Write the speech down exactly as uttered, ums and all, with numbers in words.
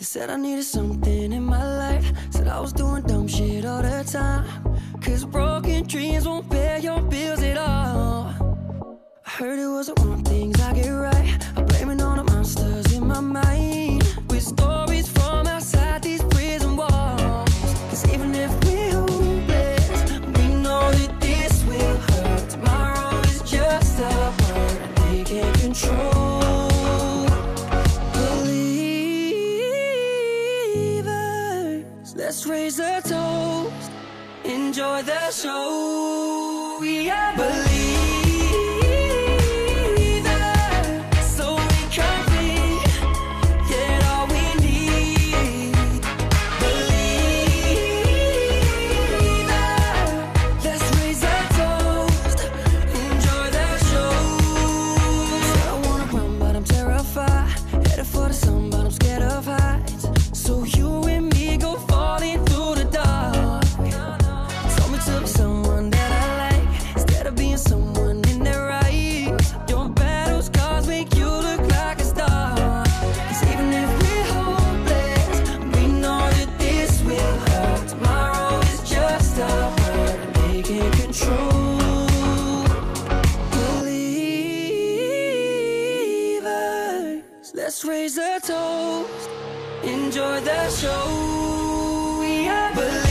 They said I needed something in my life, said I was doing dumb shit all the time, cause broken dreams won't pay your bills at all. I heard it was the wrong things I get right, I'm blaming all the monsters in my mind, with stories from outside these prison walls. Cause even if we're hopeless, we know that this will hurt. Tomorrow is just a word that they can't control. Let's raise a toast, enjoy the show. We are believers, so we complete, get all we need. Believers, let's raise a toast, enjoy the show. Said I wanna run, but I'm terrified, headed for the sun, but I'm scared of heights. So you and me go falling through the dark. Told me to be someone that I like, instead of being someone in their right. Your battle scars make you look like a star. Cause even if we're hopeless, we know that this will hurt. Tomorrow is just a word that they can't control. Believers, let's raise a toast, enjoy the show. We are believers.